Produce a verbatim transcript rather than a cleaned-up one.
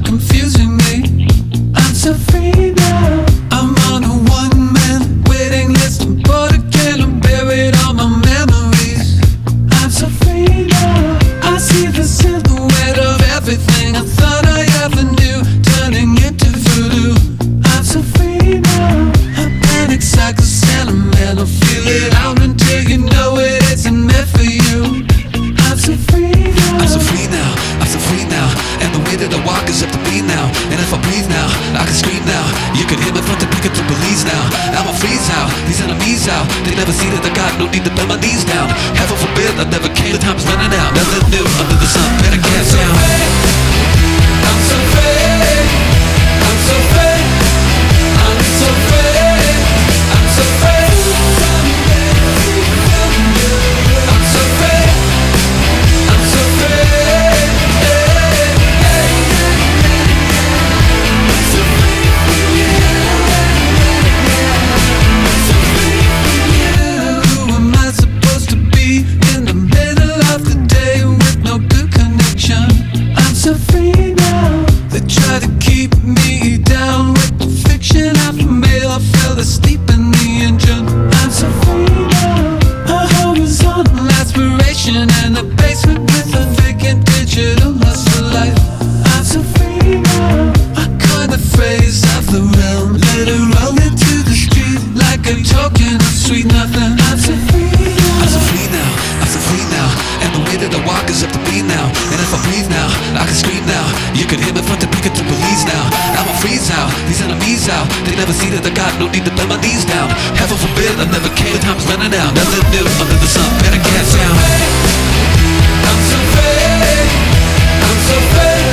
confusing me. I'm so free now. I'm on a one-man waiting list. I'm bored again, I'm buried all my memories. I'm so free now. I see the silhouette of everything I thought I ever knew, turning into voodoo. I'm so free now. A panic cycle sentimental. Feel it out until you know it isn't meant for you. I'm so free now. I'm so free now, I'm so free now. And the way that I walk is up to me now. And if I breathe now, I can scream now. You can hear me front to pick up to police now. I'ma freeze out, these enemies out. They never see that I got no need to bend my knees down. Heaven forbid I never came, the time's running out. Nothing new under the sun, better get down. I'm so free. I'm so free. I'm so free. I'm so free. I'm so free. I'm so free. Who am I supposed to be in the middle of the day with no good connection? I'm so free now. They try to keep me down with the fiction I made. I fell asleep in the engine. I'm so free now. A horizontal aspiration and a basement with a vacant digital hustle life. I'm so free now. A kind of phrase of the realm. Let it roll into the street like a token of sweet nothing. I'm so free now. I'm so free now, I'm so free now. And the way that I walk is up to me now. And if I breathe now, I can scream now. You can hear me front to pick up the police now. I'ma freeze out, these enemies out. They never see that I got no need to bend my knees down. Heaven forbid I never came, the time's running out. Nothing new under the sun, better get down. I'm so free. I'm so free.